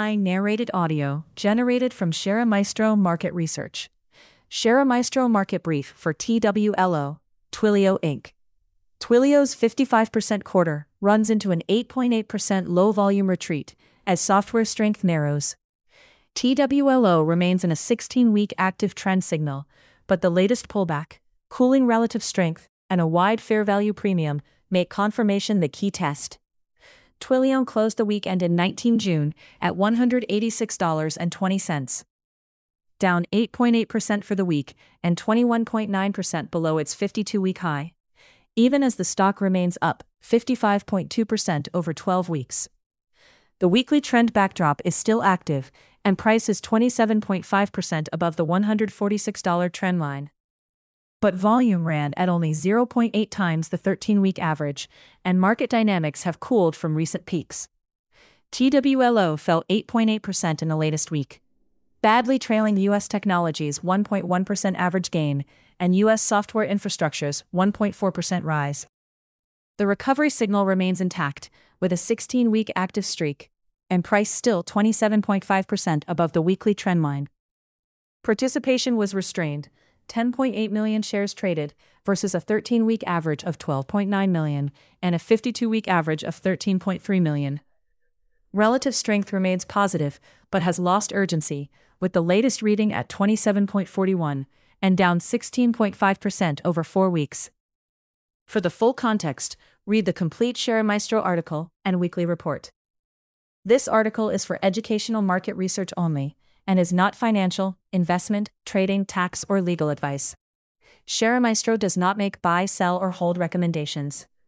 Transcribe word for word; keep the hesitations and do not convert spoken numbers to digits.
I narrated audio generated from Share Maestro Market Research. Share Maestro Market Brief for T W L O, Twilio Incorporated. Twilio's fifty-five percent quarter runs into an eight point eight percent low-volume retreat as software strength narrows. T W L O remains in a sixteen-week active trend signal, but the latest pullback, cooling relative strength, and a wide fair value premium make confirmation the key test. Twilio closed the weekend in nineteenth of June at one hundred eighty-six dollars and twenty cents, down eight point eight percent for the week and twenty-one point nine percent below its fifty-two-week high, even as the stock remains up fifty-five point two percent over twelve weeks. The weekly trend backdrop is still active, and price is twenty-seven point five percent above the one hundred forty-six dollars trend line. But volume ran at only zero point eight times the thirteen-week average, and market dynamics have cooled from recent peaks. T W L O fell eight point eight percent in the latest week, badly trailing U S Technology's one point one percent average gain and U S Software Infrastructure's one point four percent rise. The recovery signal remains intact, with a sixteen-week active streak, and price still twenty-seven point five percent above the weekly trend line. Participation was restrained, ten point eight million shares traded versus a thirteen-week average of twelve point nine million and a fifty-two-week average of thirteen point three million. Relative strength remains positive, but has lost urgency, with the latest reading at twenty-seven point four one and down sixteen point five percent over four weeks. For the full context, read the complete Share Maestro article and weekly report. This article is for educational market research only and is not financial, investment, trading, tax, or legal advice. Share Maestro does not make buy, sell, or hold recommendations.